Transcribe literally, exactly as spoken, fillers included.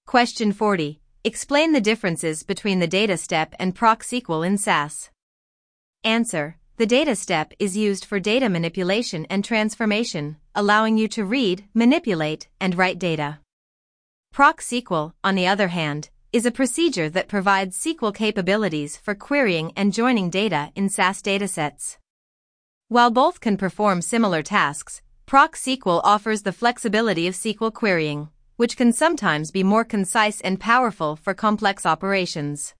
Question forty. Explain the differences between the data step and proc S Q L in SAS. Answer. The data step is used for data manipulation and transformation, allowing you to read, manipulate, and write data. Proc S Q L, on the other hand, is a procedure that provides S Q L capabilities for querying and joining data in SAS datasets. While both can perform similar tasks, proc S Q L offers the flexibility of S Q L querying, which can sometimes be more concise and powerful for complex operations.